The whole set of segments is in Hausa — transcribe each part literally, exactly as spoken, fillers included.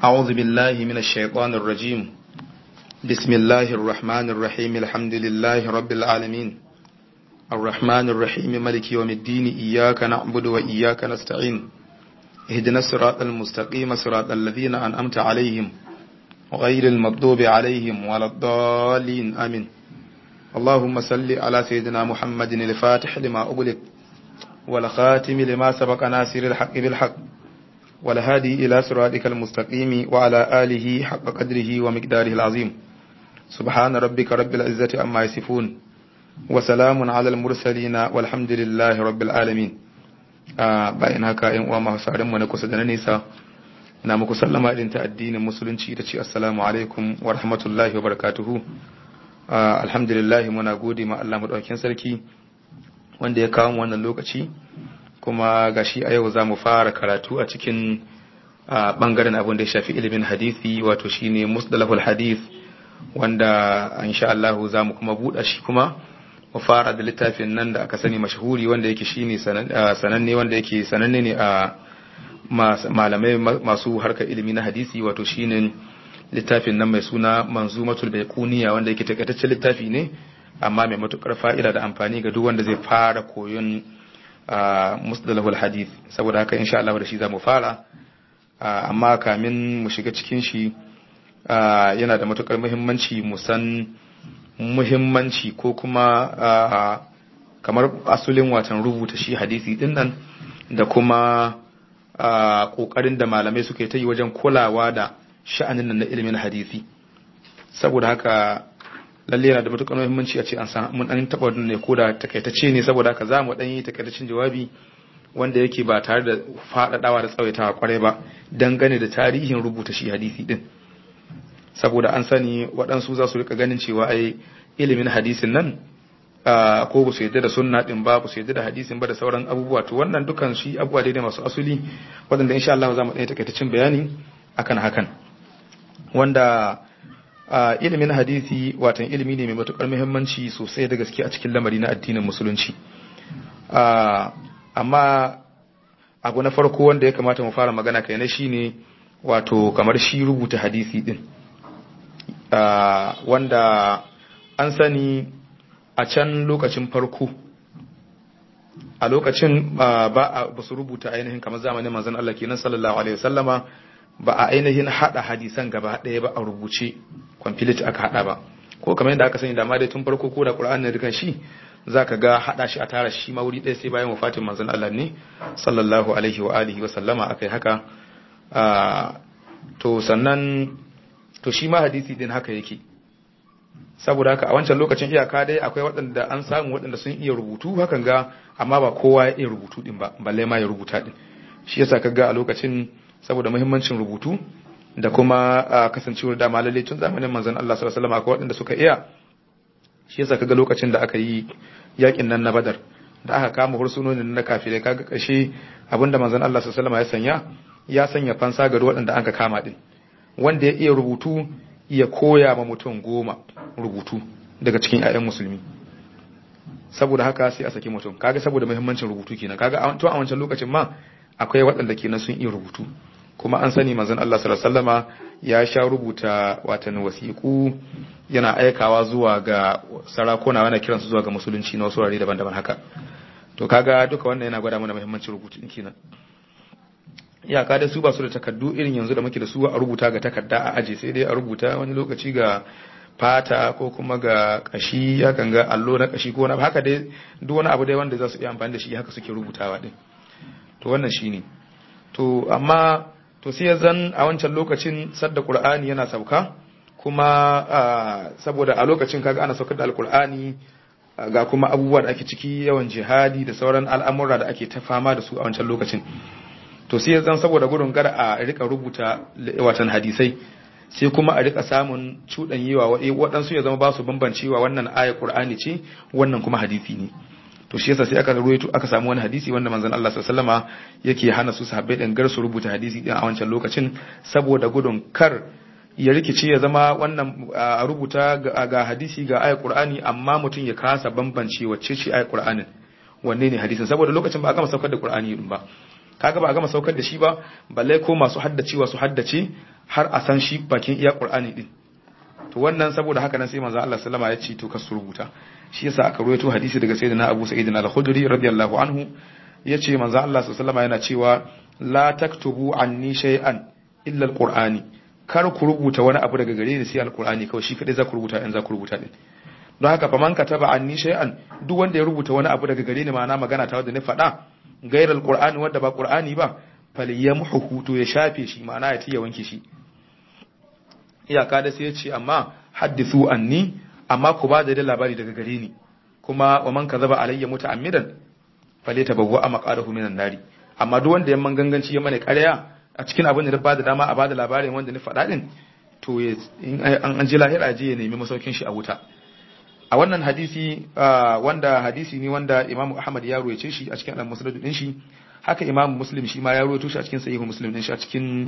أعوذ بالله من الشيطان الرجيم. بسم الله الرحمن الرحيم. الحمد لله رب العالمين الرحمن الرحيم مالك يوم الدين. إياك نعبد وإياك نستعين. اهدنا الصراط المستقيم صراط الذين أنعمت عليهم غير المغضوب عليهم ولا الضالين آمين. اللهم صل على سيدنا محمد الفاتح لما أغلق والخاتم لما سبق ناصر الحق بالحق والهادي إلى صراطك المستقيم وعلى آله حق قدره ومقداره العظيم. سبحان ربك رب العزة عما يصفون وسلام على المرسلين والحمد لله رب العالمين. bayan haka ƴan uwa masu sauraron mu na kusa da na nesa, na muku sallama irin ta addinin musulunci ta ce assalamu alaikum wa rahmatullahi wa barakatuhu. Alhamdulillah, muna gode ma Allah madaukakin sarki wanda ya kawo mu wannan lokaci, kuma gashi a yau za mu fara karatu a cikin bangaren abin da ya shafi ilimin hadisi, wato shine musdalahul hadith, wanda insha Allah za mu kuma buɗa shi kuma mu fara da littafin nan da aka sani mashahuri, wanda yake shine sananne, wanda yake sananne ne a malamai masu harkar ilimi na hadisi, wato shine littafin nan mai suna manzumatul baiquniya, wanda yake takaitaccen littafi ne amma mai matukar fa'ida da amfani ga duk wanda zai fara koyon musdalahul hadith. Saboda haka insha Allah da shi zamu fara, amma kamin mu shiga cikin shi yana da matukar muhimmanci mu san muhimmanci ko kuma kamar asulin watan rubuta shi hadisi din nan, da kuma kokarin da malamai suke ta yi wajen kulawa da sha'anin nan na ilimin hadisi. Saboda haka lalle yana da matukar muhimmanci a ce an san mun dan taba wannan ne ko da takaitacce ne. Saboda haka zamu dan yi takaitaccen jawabi wanda yake ba tare da fadadawa da tsawaitawa kwarai ba, dangane da tarihin rubuta shi hadisi din. Saboda an sani waɗansu za su rika ganin cewa ai ilimin hadisin nan ko ba su yadda da sunna din ba, ba su yadda da hadisin ba da sauran abubuwa. To wannan dukan shi abubuwa dai masu asuli, waɗanda insha Allah za mu ɗaya takaitaccen bayani akan hakan. Wanda ilimin hadisi watan ilimi ne mai matukar muhimmanci sosai da gaske a cikin lamari na addinin musulunci. Amma abu na farko wanda ya kamata mu fara magana kai na shine wato kamar shi rubuta hadisi din. Uh, wanda an sani a can lokacin farko, a lokacin uh, ba a su rubuta ainihin kamar zamanin manzon Allah kenan sallallahu alaihi wasallama, ba a ainihin hada hadisan gaba ɗaya ba a rubuce complete aka hada ba, ko kamar yadda aka sani da ma dai tun farko ko da Qur'ani da kan shi zaka ga hada shi a tara shi ma wuri ɗaya sai bayan wafatin manzon Allah ne sallallahu alaihi wa alihi wasallama akai haka. Uh, to sannan to shi ma hadisi din haka yake. Saboda haka a wancan lokacin iyaka dai akwai waɗanda an samu waɗanda sun iya rubutu hakan ga, amma ba kowa ya iya rubutu din ba, balle ma ya rubuta din. Shi yasa kaga a lokacin saboda muhimmancin rubutu da kuma kasancewar da malalle tun zamanin manzon Allah sallallahu alaihi wasallam akwai waɗanda suka iya. Shi yasa kaga lokacin da aka yi yakin nan na Badar, da aka kama hursunonin na kafirai, kaga kashe abinda manzon Allah sallallahu alaihi wasallam ya sanya ya sanya fansa ga waɗanda aka kama din, wanda ya iya rubutu ya koya ma mutum goma rubutu daga cikin ƴaƴan musulmi. Saboda haka sai a saki mutum, kaga saboda muhimmancin rubutu kenan. Kaga to a wancan lokacin ma akwai waɗanda kenan sun iya rubutu, kuma an sani manzon Allah sallallahu alaihi wasallama ya sha rubuta watan wasiƙu yana aikawa zuwa ga sarakuna, wanda kiransu zuwa ga musulunci na wasu wurare daban-daban haka. To kaga duka wannan yana gwada mana muhimmancin rubutu kenan. Iyaka da su ba su da takardu irin yanzu da muke da su a rubuta ga takarda a aje, sai dai a rubuta wani lokaci ga fata ko kuma ga kashi, yakan ga allo na kashi ko wani haka dai, duk wani abu dai wanda za su iya amfani da shi haka suke rubutawa din. To wannan shine. To amma to sai zan a wancan lokacin sadda Qur'ani yana sauka, kuma saboda a lokacin kaga ana saukar da Alqur'ani, ga kuma abubuwa da ake ciki, yawan jihadi da sauran al'amura da ake ta fama da su a wancan lokacin. To sai zan saboda gudun gar a rika rubuta watan hadisai, sai kuma a rika samun cuɗanyewa waɗansu ya zama ba su bambancewa wannan ayar Qur'ani ce wannan kuma hadisi ne. To shi yasa sai aka ruwaito aka samu wani hadisi wanda manzon Allah sallallahu alaihi wasallama yake hana su sahabbai din gar su rubuta hadisi din a wancan lokacin, saboda gudun kar ya rikice ya zama wannan a rubuta ga hadisi ga ayar Qur'ani amma mutum ya kasa bambance wacce ce ayar Qur'anin wanne ne hadisin, saboda lokacin ba a gama saukar da Qur'ani din ba. kaga ba a gama saukar da shi ba, balle ko masu haddacewa su haddace har a san shi bakin iya Qur'ani din to wannan saboda haka nan sai manzo Allah sallama ya ce to ka su rubuta shi yasa aka rawaito hadisi daga sayyidina Abu Sa'id al-Khudri radiyallahu anhu yace manzo Allah sallama yana cewa la taktubu anni shay'an illa al-Qur'ani kar ku rubuta wani abu daga gare ni sai al-Qur'ani kawai shi kadai za ku rubuta in za ku rubuta din don haka fa man kataba anni shay'an duk wanda ya rubuta wani abu daga gare ni ma'ana magana ta wanda ni faɗa gairar Qur'ani wanda ba Qur'ani ba falyamhu to ya shafe shi ma'ana ya tiya wanke shi iyaka da sai ya ce amma haddithu anni amma ku ba da labari daga gare ni kuma wa man kazaba alayya muta'ammidan falyatabawwa maqadahu minan nari amma duk wanda yamman ganganci ya mana ƙarya a cikin abin da ba da dama a ba da labarin wanda ni faɗa din to in an ji lahira je ya nemi masaukin shi a wuta a wannan hadisi wanda hadisi ne wanda Imam Ahmad ya ruwaice shi a cikin al-Musnad din shi haka Imam Muslim shi ma ya ruwaito shi a cikin Sahih Muslim din shi a cikin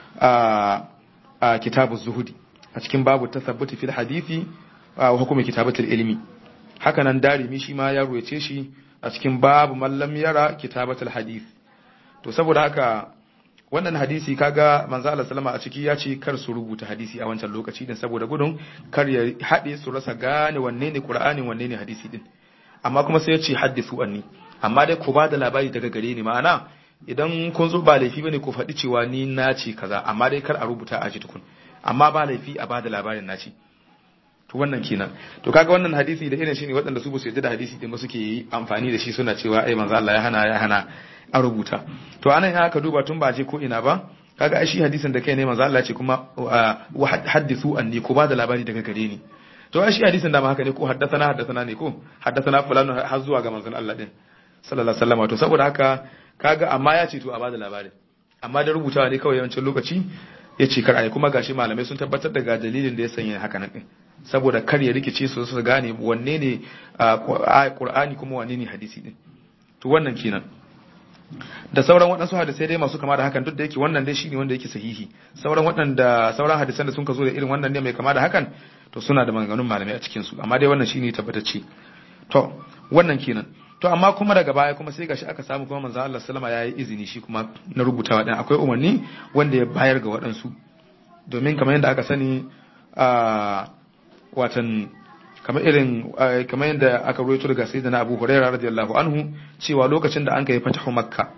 Kitabuz Zuhudi a cikin babu tasabbuti fil hadisi wa hukumi kitabatul ilmi haka nan Darimi shi ma ya ruwaice shi a cikin babu man lam yara kitabatul hadith to saboda haka wannan hadisi kaga manzo Allah sallama a ciki ya ce kar su rubuta hadisi a wancan lokaci din saboda gudun kar ya hade su rasa gane wanne ne Qur'ani wanne ne hadisi din amma kuma sai ya ce hadithu anni amma dai ku bada labari daga gare ni ma'ana idan kun zo ba laifi bane ku faɗi cewa ni na ce kaza amma dai kar a rubuta a ji tukun amma ba laifi a bada labarin na ce to wannan kenan to kaga wannan hadisi da irin shi ne waɗanda su ba su yarda da hadisi din ba suke yi amfani da shi suna cewa ai manzo Allah ya hana ya hana a rubuta to anan ya aka duba tun ba je ko ina ba kaga ai shi hadisin da kai ne manzo Allah ce kuma wa hadithu anni ko ba da labari daga gare ni to ai shi hadisin da ma haka ne ko haddathana haddathana ne ko haddathana fulano har zuwa ga manzon Allah din sallallahu alaihi wasallam to saboda haka kaga amma ya ce to a ba da labarin amma da rubutawa ne kawai yawancin lokaci ya ce kar ai kuma gashi malamai sun tabbatar da ga dalilin da ya sanya haka nan din saboda kar ya rikice su su gane wanne ne Qur'ani kuma wanne ne hadisi din to wannan kenan da sauran waɗansu hadisai dai masu kama da hakan duk da yake wannan dai shine wanda yake sahihi sauran waɗanda sauran hadisan da sun ka zo da irin wannan ne mai kama da hakan to suna da maganganun malamai a cikin su amma dai wannan shine tabbatacce to wannan kenan to amma kuma daga baya kuma sai gashi aka samu kuma manzo Allah sallama yayi izini shi kuma na rubutawa din akwai umarni wanda ya bayar ga waɗansu domin kamar yadda aka sani a watan kamar irin kamar yadda aka rawaito daga sayyidina Abu Hurairah radiyallahu anhu cewa lokacin da an kai fatahu Makka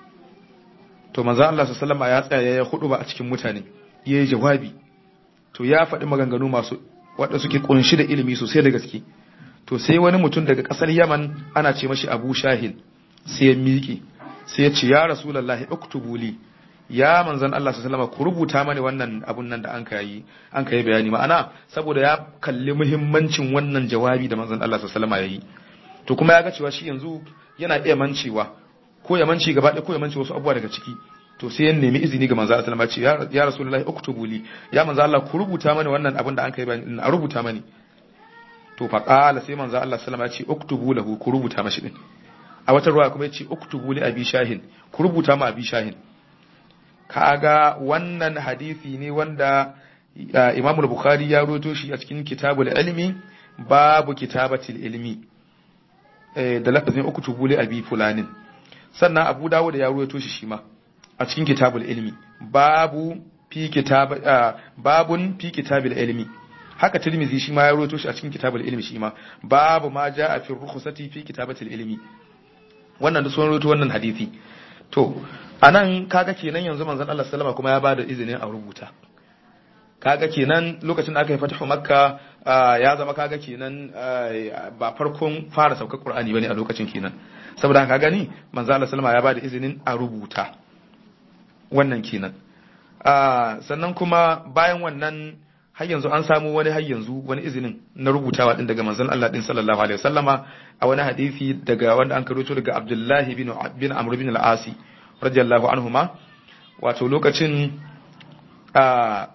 to manzo Allah sallallahu alaihi wasallam ya tsaya ya hudu ba a cikin mutane yayi jawabi to ya faɗi maganganu masu wanda suke kunshi da ilimi sosai da gaske to sai wani mutum daga kasar Yaman ana ce mashi Abu Shahil sai ya miƙe sai ya ce ya Rasulullahi uktubu li ya manzon Allah sallallahu alaihi wasallam ku rubuta mani wannan abun nan da an kai an kai bayani ma'ana saboda ya kalli muhimmancin wannan jawabi da manzon Allah sallallahu alaihi wasallam yayi to kuma ya ga cewa shi yanzu yana iya mancewa ko ya manci gaba ɗaya ko ya manci wasu abubuwa daga ciki to sai ya nemi izini ga manzon Allah sallallahu alaihi wasallam ya ya Rasulullahi uktubu li ya manzon Allah ku rubuta mani wannan abun da an kai bayani a rubuta mani to fa qala sai manzon Allah sallallahu alaihi wasallam ya ce uktubu lahu ku rubuta mashi din a wata ruwa kuma ya ce uktubu li abi shahin ku rubuta ma abi shahin kaga wannan hadisi ne wanda Imam al-Bukhari ya rawaito shi a cikin Kitabul Ilmi babu Kitabatil Ilmi eh da lafazin uktubu li abi fulanin sannan Abu Dawud ya rawaito shi shi ma a cikin Kitabul Ilmi babu fi kitab babun fi Kitabil Ilmi haka Tirmidhi shi ma ya rawaito shi a cikin Kitabul Ilmi shi ma babu ma jaa fi rukhsati fi Kitabatil Ilmi wannan da sun rawaito wannan hadisi to anan kaga kenan yanzu manzon Allah sallama kuma ya bada izinin a rubuta kaga kenan lokacin da aka yi fatahu makka ya zama kaga kenan ba farkon fara saukar qur'ani bane a lokacin kenan saboda haka gani manzon Allah sallama ya bada izinin a rubuta wannan kenan sannan kuma bayan wannan har yanzu an samu wani har yanzu wani izinin na rubutawa din daga manzon Allah din sallallahu alaihi wasallama a wani hadisi daga wanda an karoto daga Abdullahi bin bin Amr bin al-Asi radiyallahu anhuma wato lokacin a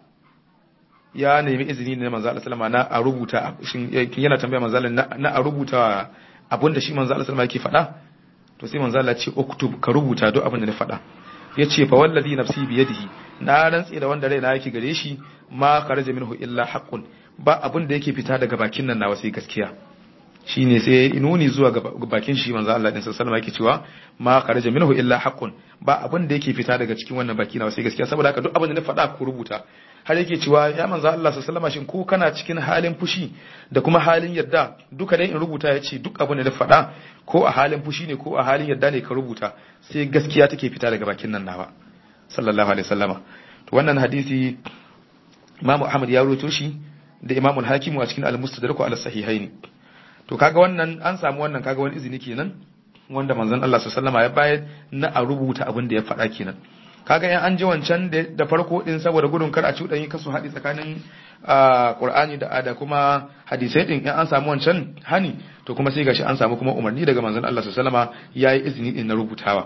ya nemi izini ne manzon Allah sallama na a rubuta shin yana tambaya manzon Allah na a rubuta abinda shi manzon Allah sallama yake faɗa to sai manzon Allah ce uktub ka rubuta duk abin da na faɗa yace fa wallazi nafsi bi yadihi na rantsi da wanda raina yake gare shi ma kharaja minhu illa haqqun ba abin da yake fita daga bakin nan nawa sai gaskiya shine sai inuni zuwa ga bakin shi manzo Allah din sallallahu alaihi wasallam yake cewa ma kharaja minhu illa haqqun ba abin da yake fita daga cikin wannan baki nawa sai gaskiya saboda haka duk abin da na faɗa ku rubuta har yake cewa ya manzo Allah sallallahu alaihi wasallam shin ko kana cikin halin fushi da kuma halin yarda duka dai in rubuta yace duk abin da na faɗa ko a halin fushi ne ko a halin yarda ne ka rubuta sai gaskiya take fita daga bakin nan nawa sallallahu alaihi wasallama to wannan hadisi Imam Ahmad ya rawaito shi da Imam al-Hakim a cikin al-Mustadrak al-Sahihaini to kaga wannan an samu wannan kaga wani izini kenan wanda manzon Allah sallallahu alaihi wasallama ya bayar na a rubuta abin da ya faɗa kenan kaga yan an ji wancan da farko din saboda gudun kar a cuɗanyi kasu haɗi tsakanin Qur'ani da da kuma hadisai din yan an samu wancan hani to kuma sai gashi an samu kuma umarni daga manzon Allah sallallahu alaihi wasallama yayi izini din na rubutawa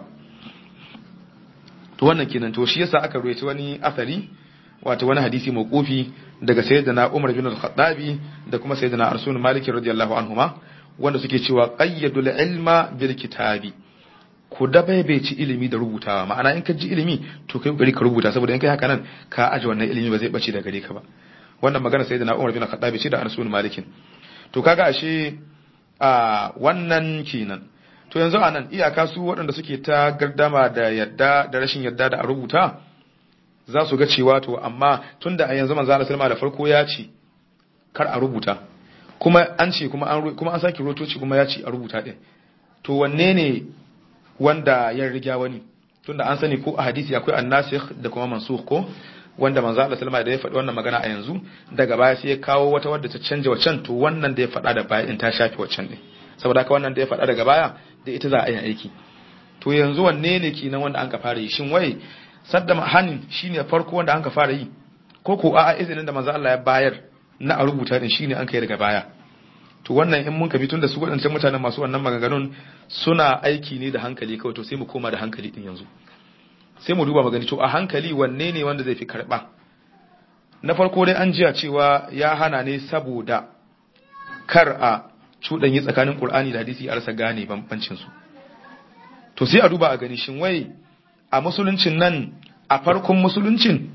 to wannan kenan to shi yasa aka ruwaito wani asari wato wani hadisi mawqufi daga sayyidina Umar bin al-Khattabi da kuma sayyidina Anas bin Malik radiyallahu anhuma wanda suke cewa qayyadul ilma bil kitabi ku dabaibaici ilimi da rubutawa ma'ana in ka ji ilimi to kai kokari ka rubuta saboda in kai haka nan ka aje wannan ilimi ba zai bace daga gare ka ba wannan magana sayyidina Umar bin al-Khattabi ce da Anas bin Malik to kaga ashe a wannan kenan to yanzu anan iyaka su waɗanda suke ta gardama da yadda da rashin yadda da a rubuta za su ga cewa to amma tunda a yanzu manzo Allah sallama da farko ya ce kar a rubuta kuma an ce kuma an kuma an saki rotoci kuma ya ce a rubuta din to wanne ne wanda ya riga wani tunda an sani ko a hadisi akwai annasikh da kuma mansukh ko wanda manzo Allah sallama da ya faɗi wannan magana a yanzu daga baya sai ya kawo wata wadda ta canja wacan to wannan da ya faɗa da baya in ta shafi wacan din saboda haka wannan da ya faɗa daga baya da ita za a yi aiki to yanzu wanne ne kenan wanda an ka fara yi shin wai sadda hanin shine farko wanda an ka fara yi ko ko a'a izinin da manzo Allah ya bayar na a rubuta din shine an kai daga baya to wannan in mun kabi tunda su wadancan mutanen masu wannan maganganun suna aiki ne da hankali kawai to sai mu koma da hankali din yanzu sai mu duba magani to a hankali wanne ne wanda zai fi karba na farko dai an jiya cewa ya hana ne saboda kar a cuɗanyi tsakanin Qur'ani da hadisi a rasa gane bambancin su to sai a duba a gani shin wai a musuluncin nan a farkon musuluncin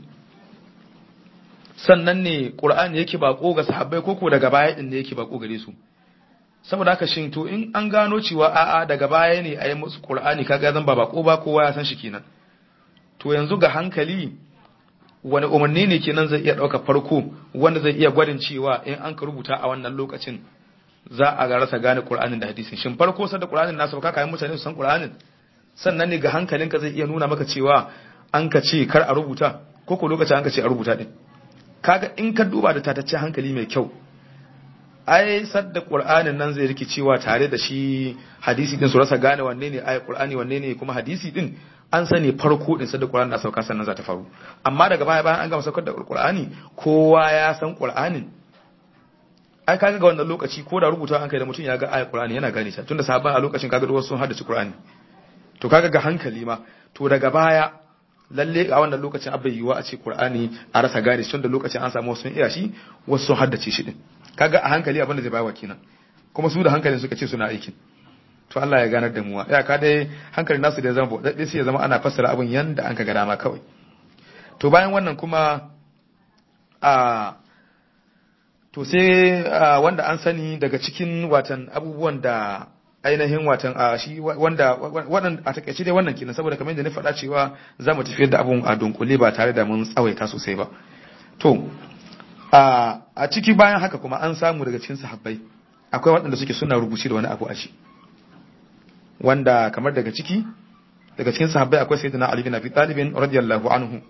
sannan ne Qur'ani yake bako ga sahabbai koko daga baya din ne yake bako gare su saboda haka shin to in an gano cewa a'a daga baya ne ayi musu Qur'ani kaga zan ba bako ba kowa ya san shi kenan to yanzu ga hankali wani umarni ne kenan zai iya dauka farko wanda zai iya gwadin cewa in an ka rubuta a wannan lokacin za a ga rasa gane Qur'anin da hadisin shin farko sai da Qur'anin nasu ka kai mutane su san Qur'anin sannan ne ga hankalinka zai iya nuna maka cewa an ka ce kar a rubuta ko ko lokacin an ka ce a rubuta din kaga in ka duba da tatacce hankali mai kyau ai sadda Qur'anin nan zai rikicewa tare da shi hadisi din su rasa gane wanne ne ai Qur'ani wanne ne kuma hadisi din an sani farko din sadda Qur'ani na sauka sannan za ta faru amma daga baya bayan an gama saukar da Qur'ani kowa ya san Qur'anin ai kaga ga wannan lokaci ko da rubuta an kai da mutum ya ga ai Qur'ani yana gane ta tunda sahabban a lokacin kaga wasu sun haddace Qur'ani to kaga ga hankali ma to daga baya lalle a wannan lokacin abai yiwa a ce Qur'ani a rasa gane shi tunda lokacin an samu wasu sun iya shi wasu sun haddace shi din kaga a hankali abin da zai bawa kenan kuma su da hankalin suka ce suna aikin to Allah ya ganar da mu ya ka dai hankalin nasu da zama bodadde sai ya zama ana fassara abin yanda an ka ga dama kawai to bayan wannan kuma a to sai wanda an sani daga cikin watan abubuwan da ainihin watan a shi wanda wannan a takeice dai wannan kenan saboda kamar yadda na faɗa cewa za mu tafiyar da abun a dunkule ba tare da mun tsawaita sosai ba to a ciki bayan haka kuma an samu daga cikin sahabbai akwai waɗanda suke suna rubuce da wani abu a shi wanda kamar daga ciki daga cikin sahabbai akwai sayyidina Ali bin Abi Talib radiyallahu anhu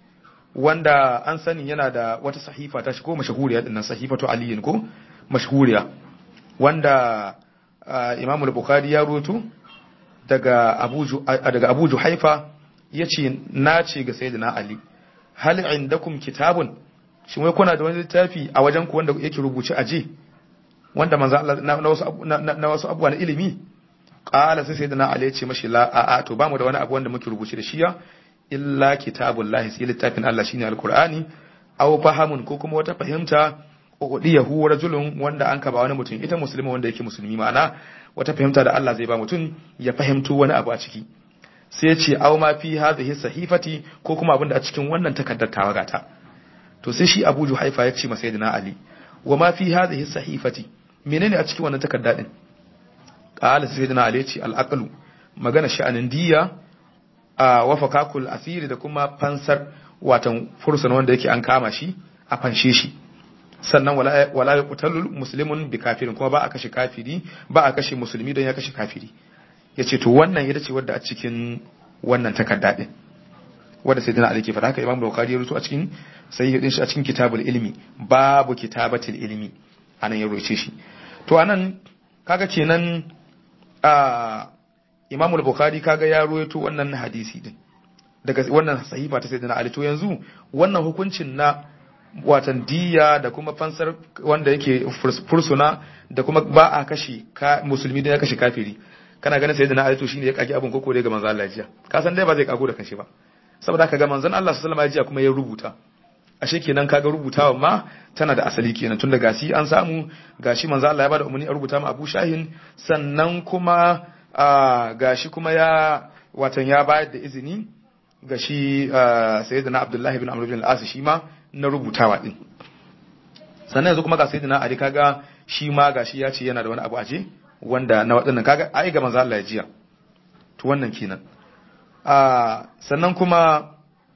wanda an sani yana da wata sahifa ta shi ko mashahuriya dinnan sahifatu Ali ko mashahuriya wanda Imam al-Bukhari ya ruwato daga Abu daga Abu Juhaifa yace nace ga sayyidina Ali hal indakum kitabun shin wai kuna da wani littafi a wajen ku wanda yake rubuce aje wanda manzo Allah na wasu na wasu abubuwa na ilimi qala sai sayyidina Ali yace mashi la a a to bamu da wani abu wanda muke rubuce da shi ya illa kitabullahi sai littafin Allah shine alqur'ani aw fahamun ko kuma wata fahimta udiyahu rajulun wanda an ka ba wani mutum ita musulmi wanda yake musulmi ma'ana wata fahimta da Allah zai ba mutum ya fahimto wani abu a ciki sai ya ce aw ma fi hadhihi sahifati ko kuma abinda a cikin wannan takaddar tawa gata to sai shi Abu Juhaifa ya ce masa sayyidina Ali wa ma fi hadhihi sahifati menene a cikin wannan takarda din qala sayyidina Ali ya ce al-aqlu magana sha'anin diya a wafakakul asiri da kuma fansar watan fursun wanda yake an kama shi a fanshe shi sannan wala wala yuqtalul muslimun bi kafirin kuma ba a kashe kafiri ba a kashe musulmi don ya kashe kafiri yace to wannan ita ce wadda a cikin wannan takarda din wanda sayyidina Ali ke fara haka Imam Bukhari ya rubuta a cikin sahih din shi a cikin kitabul ilmi babu kitabatul ilmi anan ya rubuce shi to anan kaga kenan a Imam Bukhari kaga ya ruwaito wannan hadisi din daga wannan sahifa ta sayyidina Ali to yanzu wannan hukuncin na watan diya da kuma fansar wanda yake fursuna da kuma ba a kashe musulmi da ya kashe kafiri kana ganin sayyidina Ali to shine ya kage abin koko dai ga manzon Allah jiya ka san dai ba zai kago da kanshi ba saboda haka ga manzon Allah sallallahu alaihi wasallam kuma ya rubuta ashe kenan kaga rubutawa ma tana da asali kenan tun da gashi an samu gashi manzon Allah ya bada umarni a rubuta ma Abu Shahin sannan kuma gashi kuma ya watan ya bayar da izini gashi sayyidina Abdullah ibn Amr ibn al-As shi ma na rubutawa din sannan yanzu kuma ga sayyidina Ali kaga shi ma gashi ya ce yana da wani abu aje wanda na wadannan kaga ai ga manzon Allah ya jiya to wannan kenan a sannan kuma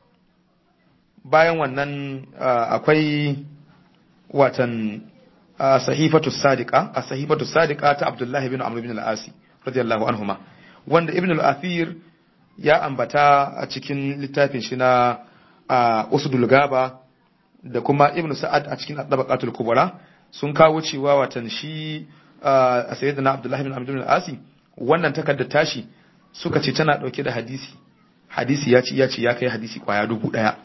bayan wannan akwai watan sahifatu sadiqa a sahifatu sadiqa ta Abdullah ibn Amr ibn al-As radiyallahu anhuma wanda Ibn al-Athir ya ambata a cikin littafin shi na Usdul Gaba da kuma Ibn Sa'ad a cikin At-Tabaqatul Kubra sun kawo cewa watan shi sayyidina Abdullah ibn Amr ibn al-As wannan takaddar tashi suka ce tana dauke da hadisi hadisi ya ci ya ci ya kai hadisi kwaya dubu daya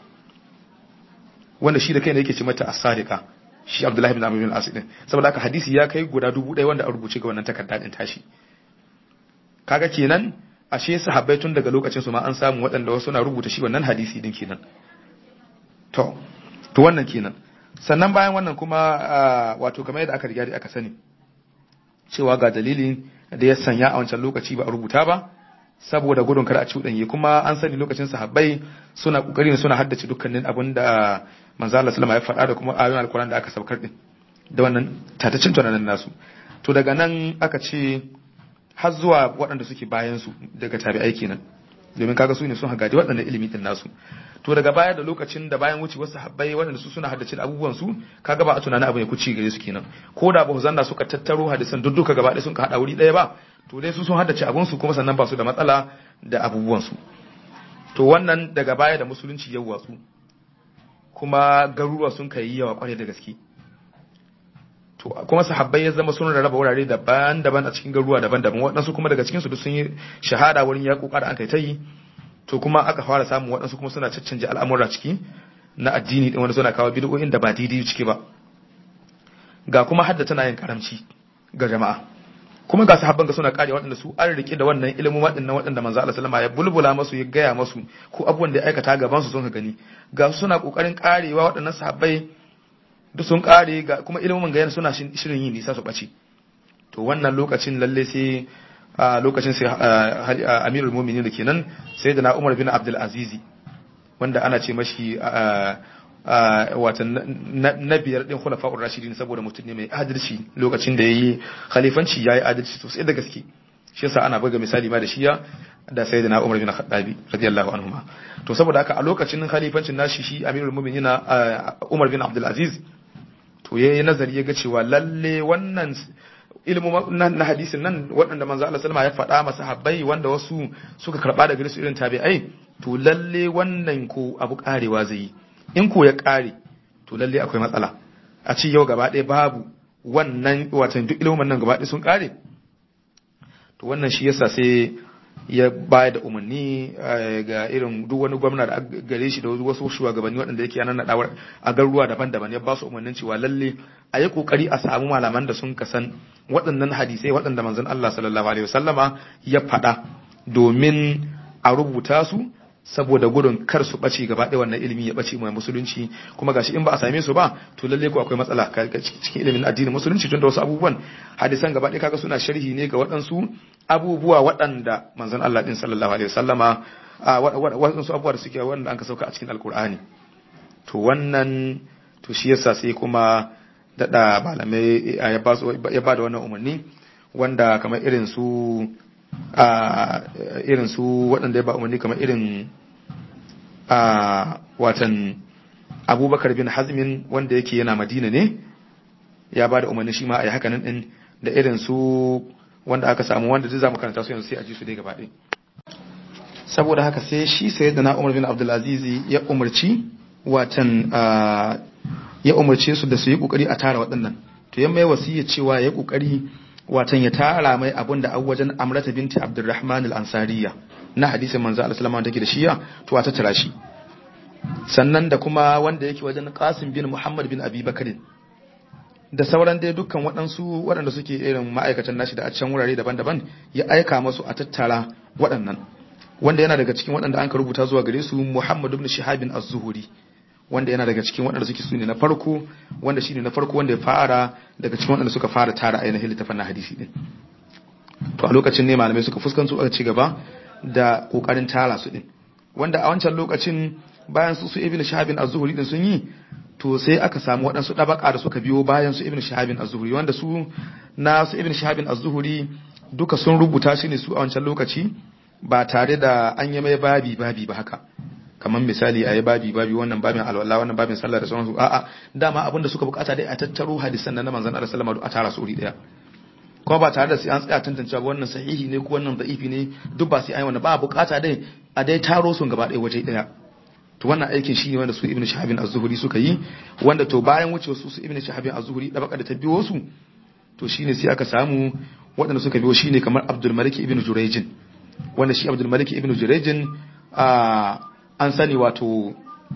wanda shi da kai ne yake ce mata as-sadiqa shi Abdullah ibn Amr ibn al-As din saboda haka hadisi ya kai guda dubu daya wanda an rubuce ga wannan takarda din tashi kaga kenan ashe sahabbai tun daga lokacin su ma an samu waɗanda wasu na rubuta shi wannan hadisi din kenan to to wannan kenan sannan bayan wannan kuma wato kamar yadda aka riga da aka sani cewa ga dalilin da ya sanya a wancan lokaci ba a rubuta ba saboda gudun kar a cuɗanye kuma an sani lokacin sahabbai suna kokari suna haddace dukkanin abin da manzo Allah sallama ya faɗa da kuma ayoyin alkur'ani da aka saukar din da wannan tatacin tunanin nasu to daga nan aka ce har zuwa waɗanda suke bayan su daga tabi'ai kenan domin kaga su ne sun hagaji waɗannan ilimi din nasu to daga baya da lokacin da bayan wuce wasu sahabbai waɗanda su suna haddace da abubuwan su kaga ba a tunani abin ya kuci gare su kenan ko da ba zanna suka tattaro hadisan duk duka gaba ɗaya sun ka hada wuri ɗaya ba to dai su sun haddace abun su kuma sannan ba su da matsala da abubuwan su to wannan daga baya da musulunci ya watsu kuma garuruwa sun kai yawa kware da gaske to kuma sahabbai ya zama sun rarraba wurare daban-daban a cikin garuruwa daban-daban waɗansu kuma daga cikin su duk sun yi shahada wurin ya kokara an kai ta yi to kuma aka fara samun waɗansu kuma suna caccanje al'amura ciki na addini din wanda suna kawo bid'o'in da ba daidai ciki ba ga kuma hadda tana yin karamci ga jama'a kuma ga sahabban ga suna kare waɗanda su an rike da wannan ilimin waɗannan waɗanda manzo Allah sallama ya bulbula masu ya gaya masu ko abubuwan da ya aikata gaban su sun ka gani ga su suna kokarin karewa waɗannan sahabbai duk sun kare ga kuma ilimin ga yana suna shirin yin nisa su bace to wannan lokacin lalle sai a lokacin sai Amirul Mu'minin da kenan sayyidina Umar bin Abdul Aziz wanda ana ce mashi wata na biyar din khulafa'ur rashidin saboda mutum ne mai adalci lokacin da yayi khalifanci yayi adalci sosai da gaske shi yasa ana buga misali ma da shiya da sayyidina Umar bin Khattabi radiyallahu anhuma to saboda haka a lokacin khalifancin nashi shi Amirul Mu'minin Umar bin Abdul Aziz to yayi nazari ya ga cewa lalle wannan ilmu na hadisin nan waɗanda manzo Allah sallama ya faɗa masa habbai wanda wasu suka karba daga su irin tabi'ai to lalle wannan ko abu karewa zai yi in ko ya kare to lalle akwai matsala a ci yau gaba ɗaya babu wannan watan duk ilimin nan gaba ɗaya sun kare to wannan shi yasa sai ya bayar da umarni ga irin duk wani gwamna da gare shi da wasu shugabanni waɗanda yake yanar naɗawar a garuruwa daban-daban ya ba su umarnin cewa lalle a yi kokari a samu malaman da sun kasan waɗannan hadisai waɗanda manzon Allah sallallahu alaihi wasallama ya faɗa domin a rubuta su saboda gudun kar su ɓace gaba ɗaya wannan ilimi ya ɓace mai musulunci kuma gashi in ba a same su ba to lalle ko akwai matsala cikin ilimin addinin musulunci tunda wasu abubuwan hadisan gaba ɗaya kaga suna sharhi ne ga waɗansu abubuwa waɗanda manzon Allah din sallallahu alaihi wasallama waɗansu abubuwa da suke wanda an ka sauka a cikin alkur'ani to wannan to shi yasa sai kuma daɗa malamai ya ba da wannan umarni wanda kamar irin su a irin su waɗanda ya ba umarni kamar irin a watan Abubakar bin Hazmin wanda yake yana Madina ne ya bada umarni shi ma a yi haka nan din da irin su wanda aka samu wanda duk zamu karanta su yanzu sai a ji su dai gaba ɗaya saboda haka sai shi sayyidina Umar bin Abdul Aziz ya umarci watan ya umarce su da su yi kokari a tara waɗannan to yan mai wasiya cewa ya kokari watan ya tara mai abun da wajen Amrata binti Abdurrahman al-Ansariya na hadisin manzo Allah sallallahu alaihi wasallam take da shiya to a tattara shi sannan da kuma wanda yake wajen Qasim bin Muhammad bin Abi Bakr da sauran dai dukkan waɗansu waɗanda suke irin ma'aikatan nashi da a can wurare daban-daban ya aika masu a tattara waɗannan wanda yana daga cikin waɗanda an ka rubuta zuwa gare su Muhammad ibn Shihab az-Zuhri wanda yana daga cikin waɗanda suke sune na farko wanda shine na farko wanda ya fara daga cikin waɗanda suka fara tara ainihin littafin na hadisi din to a lokacin ne malamai suka fuskanto aka ci gaba da kokarin tara su din wanda a wancan lokacin bayan su su Ibn Shihab az-Zuhri din sun yi to sai aka samu waɗansu ɗabaka da suka biyo bayan su Ibn Shihab az-Zuhri wanda su na su Ibn Shihab az-Zuhri duka sun rubuta shi ne su a wancan lokaci ba tare da an yi mai babi babi ba haka kamar misali a yi babi babi wannan babin alwala wannan babin sallah da sauransu a'a dama abin da suka bukata dai a tattaro hadisan nan na manzon Allah sallallahu alaihi wasallam a tara su wuri daya kuma ba tare da sai an tsaya tantancewa wannan sahihi ne ko wannan da'ifi ne duk ba sai an yi wannan ba bukata dai a dai taro su gaba daya waje daya to wannan aikin shine wanda su Ibn Shihab az-Zuhri suka yi wanda to bayan wucewa su su Ibn Shihab az-Zuhri da baka da ta biyo su to shine sai aka samu waɗanda suka biyo shine kamar Abdul Malik ibn Jurayj wanda shi Abdul Malik ibn Jurayj a an sani wato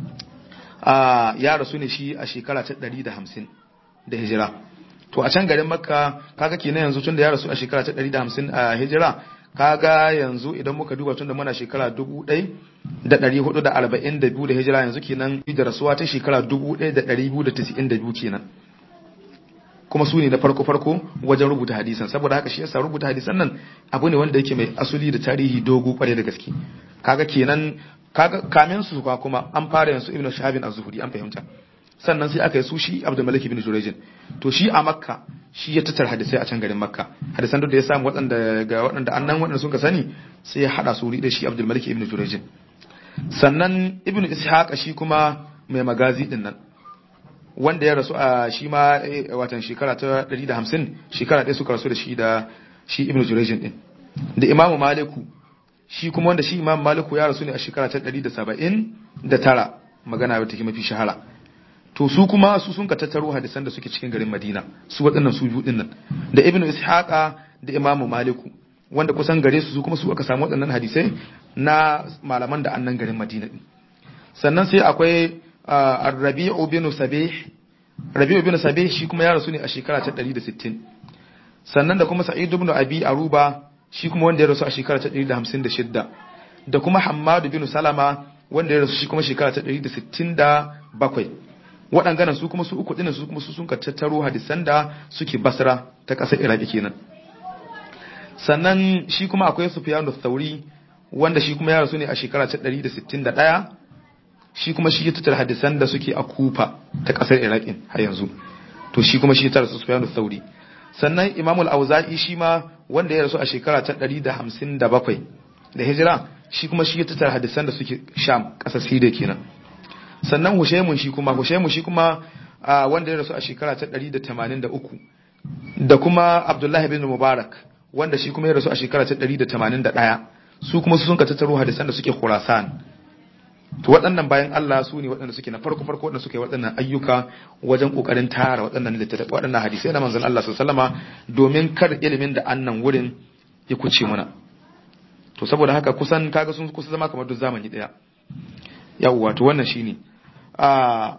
a ya rasu ne shi a shekara ta ɗari da hamsin da hijira to a can garin Makka kaga kenan yanzu tun da ya rasu a shekara ta ɗari da hamsin a hijira kaga yanzu idan muka duba tun da muna shekara dubu ɗaya da ɗari hudu da arba'in da biyu da hijira yanzu kenan da rasuwa ta shekara dubu ɗaya da ɗari biyu da tisa'in da biyu kenan kuma su ne na farko-farko wajen rubuta hadisan saboda haka shi yasa rubuta hadisan nan abu ne wanda yake mai asuli da tarihi dogo kware da gaske kaga kenan kaga kamin su kuma an fara yansu Ibn Shihab az-Zuhri an fahimta sannan sai aka yi su shi Abdul Malik ibn Jurayj to shi a Makka shi ya tattara hadisai a can garin Makka hadisan da ya samu waɗanda ga waɗanda annan waɗanda sun ka sani sai ya hada su da shi Abdul Malik ibn Jurayj sannan Ibn Ishaq shi kuma mai magazi din nan wanda ya rasu a shi ma watan shekara ta ɗari da hamsin shekara ɗaya suka rasu da shi da shi Ibn Jurayj din da Imam Maliku shi kuma wanda shi Imam Maliku ya rasu ne a shekara ta ɗari da saba'in da tara magana wata ke mafi shahara to su kuma su sun ka tattaro hadisan da suke cikin garin Madina su waɗannan su biyu din nan da Ibn Ishaqa da Imam Maliku wanda kusan gare su su kuma su aka samu waɗannan hadisai na malaman da annan garin Madina din sannan sai akwai Ar-Rabi'u bin Sabih Rabi'u bin Sabih shi kuma ya rasu ne a shekara ta ɗari da sittin sannan da kuma Sa'id ibn Abi Aruba shi kuma wanda ya rasu a shekara ta ɗari da hamsin da shida da kuma Hammad bin Salama wanda ya rasu shi kuma shekara ta ɗari da sittin da bakwai waɗannan su kuma su uku ɗin su kuma su sun ka tattaro hadisan da suke Basra ta ƙasar Iraki kenan sannan shi kuma akwai Sufyan al-Thawri wanda shi kuma ya rasu ne a shekara ta ɗari da sittin da ɗaya shi kuma shi ya tattara hadisan da suke a Kufa ta ƙasar Iraki har yanzu to shi kuma shi ya tattara Sufyan al-Thawri sannan Imam al-Auza'i shi ma wanda ya rasu a shekara ta ɗari da hamsin da bakwai da hijira shi kuma shi ya tattara hadisan da suke Sham ƙasar Syria kenan sannan Hushaymun shi kuma Hushaymun shi kuma wanda ya rasu a shekara ta ɗari da tamanin da uku da kuma Abdullah ibn Mubarak wanda shi kuma ya rasu a shekara ta ɗari da tamanin da ɗaya su kuma su sun ka tattaro hadisan da suke Khurasan to waɗannan bayan Allah su ne waɗanda suke na farko farko waɗanda suke waɗannan ayyuka wajen kokarin tara waɗannan littattafai waɗannan hadisai na manzon Allah sallallahu alaihi wasallama domin kar ilimin da annan wurin ya kuce muna to saboda haka kusan kaga sun kusa zama kamar duk zamani daya yawwa to wannan shine a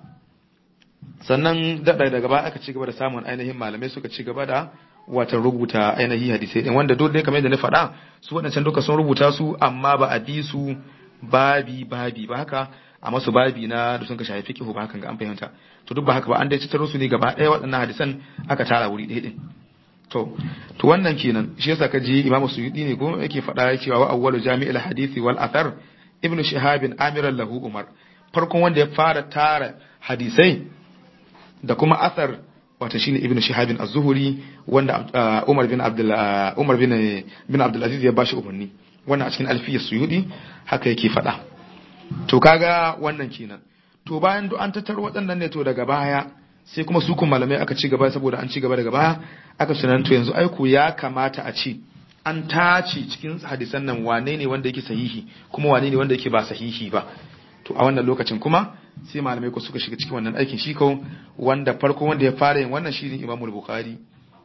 sannan daɗa daga baya aka ci gaba da samun ainihin malamai suka ci gaba da watan rubuta ainihin hadisai din wanda dole kamar yadda na faɗa su waɗancan duka sun rubuta su amma ba a bi su babi babi ba haka a masu babi na da sun ka shafi fiqh ba hakan ga an fahimta to duk ba haka ba an dai tattaro su ne gaba ɗaya waɗannan hadisan aka tara wuri ɗaya din to to wannan kenan shi yasa ka ji Imam Suyuti ne ko yake faɗa yake wa awwalu jami'il hadisi wal athar ibnu shihab amiran lahu umar farkon wanda ya fara tara hadisai da kuma athar wato shine ibnu shihab az-zuhri wanda umar bin abdul umar bin bin abdul aziz ya bashi umarni wannan a cikin alfiyar suyudi haka yake faɗa to kaga wannan kenan to bayan duk an tattaro waɗannan ne to daga baya sai kuma su kuma malamai aka ci gaba saboda an ci gaba daga baya aka sunan to yanzu aiko ya kamata a ce an tace cikin hadisan nan wane ne wanda yake sahihi kuma wane ne wanda yake ba sahihi ba to a wannan lokacin kuma sai malamai ko suka shiga cikin wannan aikin shi ko wanda farko wanda ya fara yin wannan shi ne Imam Bukhari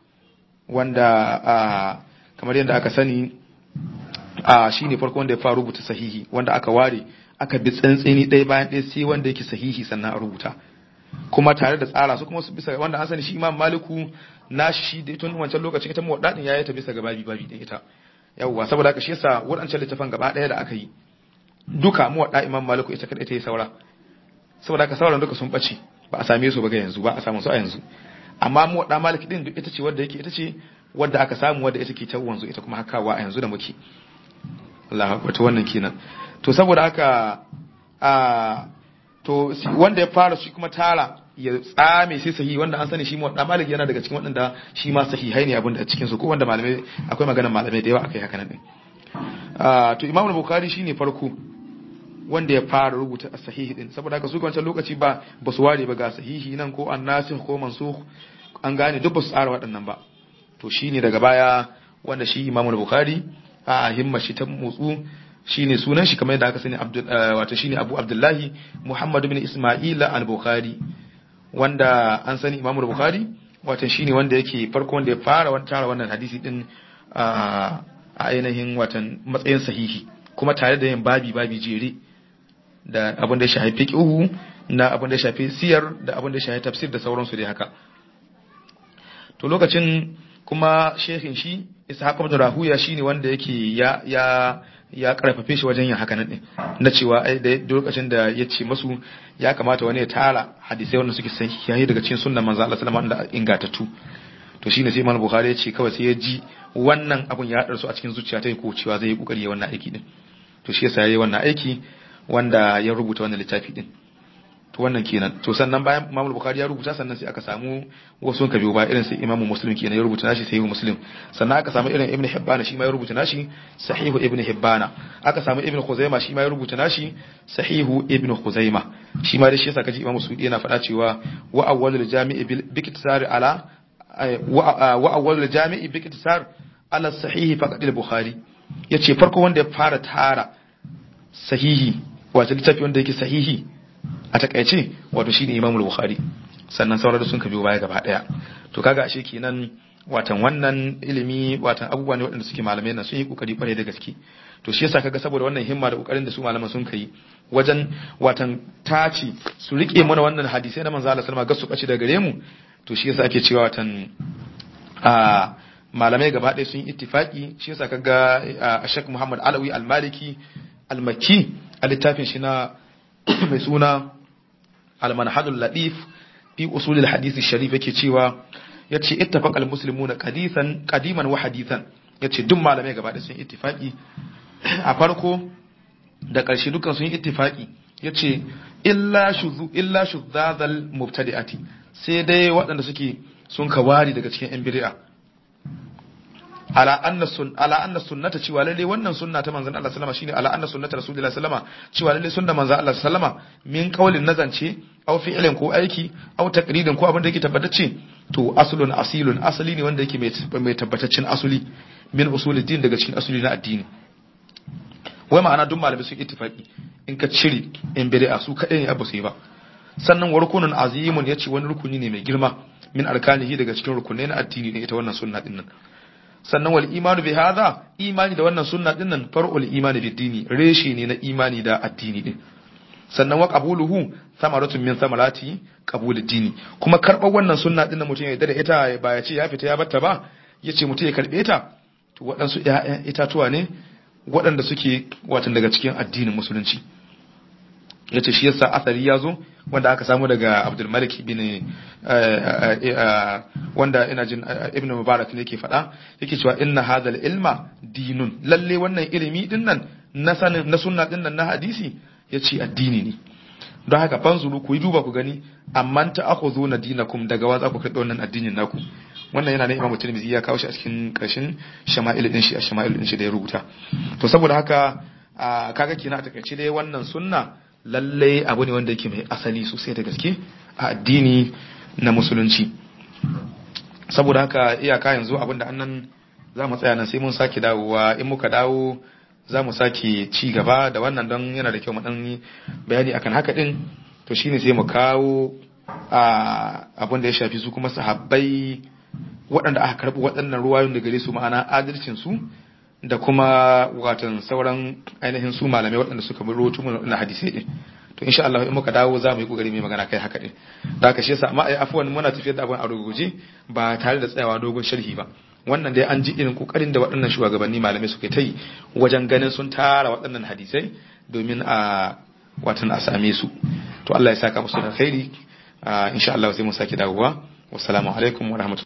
wanda kamar yadda aka sani shi ne farko wanda ya fara rubuta sahihi wanda aka ware aka bi tsantseni ɗaya bayan ɗaya sai wanda yake sahihi sannan a rubuta kuma tare da tsara su kuma su bisa wanda an sani shi Imam Maliku nashi shi da tun wancan lokacin ita muwadda din yayi ta bisa ga babi babi din ita yawwa saboda haka shi yasa wadancan littafan gaba ɗaya da aka yi duka muwadda Imam Maliku ita kadai ta yi saura saboda haka sauran duka sun bace ba a same su ba ga yanzu ba a samu su a yanzu amma muwadda Maliki din duk ita ce wadda yake ita ce wadda aka samu wadda ita ke ta wanzu ita kuma hakawa a yanzu da muke Allah akbar to wannan kenan to saboda haka a to wanda ya fara shi kuma tara ya tsame sai sahihi wanda an sani shi mu da maliki yana daga cikin waɗanda shi ma sahihai ne abinda a cikin su ko wanda malamai akwai maganar malamai da yawa akai haka nan din ah to Imam Bukhari shine farko wanda ya fara rubuta sahihi din saboda haka su wancan lokaci ba ba su ware ba ga sahihi nan ko annasikh ko mansukh an gane duk ba su tsara waɗannan ba to shine daga baya wanda shi Imam Bukhari a himma shi ta motsu shine sunan shi kamar yadda aka sani Abdul wato shine Abu Abdullahi Muhammad ibn Isma'il al-Bukhari wanda an sani Imam Bukhari wato shine wanda yake farko wanda ya fara wannan tara wannan hadisi din a ainihin watan matsayin sahihi kuma tare da yin babi babi jere da abin da ya shafi fiqhu na abin da ya shafi siyar da abin da ya shafi tafsir da sauransu dai haka to lokacin kuma shehin shi Ishaq ibn Rahuya shine wanda yake ya ya ya karfafe shi wajen yin haka nan din na cewa ai da lokacin da ya ce masu ya kamata wani ya tara hadisai wanda suke sahihi daga cikin sunnan manzo Allah sallallahu alaihi wasallam da ingatattu to shine sai Imam Bukhari ya ce kawai sai ya ji wannan abun ya darsu a cikin zuciya ta ko cewa zai yi kokari ya wannan aiki din to shi yasa yayi wannan aiki wanda ya rubuta wannan littafi din to wannan kenan to sannan bayan Imam Bukhari ya rubuta sannan sai aka samu wasu ka biyo ba irin sai Imam Muslim kenan ya rubuta nashi Sahih Muslim sannan aka samu irin Ibn Hibban shi ma ya rubuta nashi Sahih Ibn Hibban aka samu Ibn Khuzaimah shi ma ya rubuta nashi Sahih Ibn Khuzaimah shi ma da shi yasa kaji Imam Sudi yana faɗa cewa wa awwalul jami'i bi iktisar ala wa awwalul jami'i bi iktisar ala Sahih faqad al-Bukhari yace farko wanda ya fara tara sahihi wato littafi wanda yake sahihi a takaice wato shine Imam Bukhari sannan sauran sun ka biyo baya gaba daya to kaga ashe kenan watan wannan ilimi watan abubuwa ne waɗanda suke malamai nan sun yi kokari kware da gaske to shi yasa kaga saboda wannan himma da kokarin da su malaman sun kai wajen watan taci su rike mana wannan hadisi na manzo Allah sallallahu alaihi wasallam ga su bace daga gare mu to shi yasa ake cewa watan a malamai gaba ɗaya sun yi ittifaki shi yasa kaga Sheikh Muhammad Alawi Al-Maliki Al-Makki a littafin shi na mai suna Al-Manhajul Latif fi usul al-hadith al-sharif yake cewa yace ittafaq al-muslimuna qadisan qadiman wa hadithan yace duk malamai gaba da sun ittifaki a farko da ƙarshe dukan sun yi ittifaki yace illa shuzu illa shuzzazal mubtadi'ati sai dai waɗanda suke sun kawari daga cikin yan bid'a ala anna sun ala anna sunnata cewa lalle wannan sunna ta manzon Allah sallama shine ala anna sunnata rasulullahi sallama cewa lalle sunna manzon Allah sallama min qaulin nazance aw fi'lin ko aiki aw taqridin ko abin da yake tabbatacce to aslun asilun asali ne wanda yake mai tabbataccen asuli min usuluddin daga cikin asuli na addini wai ma'ana duk malamai sun ittifaqi in ka cire in bid'a su kadai ne abu sai ba sannan warkunun azimun yace wani rukuni ne mai girma min arkanihi daga cikin rukunai na addini ne ita wannan sunna din nan sannan wal imanu bi hadha imani da wannan sunna din nan far'ul imani bi dini reshi ne na imani da addini din sannan wa qabuluhu thamaratun min thamarati qabulid dini kuma karbar wannan sunna din nan mutum ya yarda da ita ba ya ce ya fita ya batta ba yace mutum ya karbe ta to waɗansu ƴaƴan itatuwa ne waɗanda suke watan daga cikin addinin musulunci yace shi yasa asari yazo wanda aka samu daga Abdul Malik ibn wanda ina jin Ibn Mubarak ne yake faɗa yake cewa inna hadha ilma dinun lalle wannan ilimi din nan na sanin na sunna din nan na hadisi yace addini ne don haka fanzuru ku yi duba ku gani amma ta akhudhu dinakum daga wa za ku karɓi wannan addinin naku wannan yana da Imam Tirmidhi ya kawo shi a cikin ƙarshen shama'il din shi a shama'il din shi da ya rubuta to saboda haka kaga kina a takaice dai wannan sunna lalle abu ne wanda yake mai asali sosai da gaske a addini na musulunci. Saboda haka iyaka yanzu abinda annan za mu tsaya nan sai mun sake dawowa, in muka dawo za mu sake ci gaba da wannan don yana da kyau mu dan bayani akan haka din. To shine sai mu kawo abin da ya shafi su kuma sahabbai waɗanda aka karɓi waɗannan ruwayoyin da gare su, ma'ana adalcin su da kuma watan sauran ainihin su malamai waɗanda suka bi rawaito mu na hadisi din. To insha Allah in muka dawo za mu yi kokari mai magana kai haka din. Da haka shi yasa amma ai afwan muna tafiyar da abin a ruguje ba tare da tsayawa dogon sharhi ba. Wannan dai an ji irin kokarin da waɗannan shugabanni malamai suka ta yi wajen ganin sun tara waɗannan hadisai domin a watan a same su. To Allah ya saka musu da khairi. insha Allah sai mu sake dawowa. Wassalamu alaikum wa rahmatullahi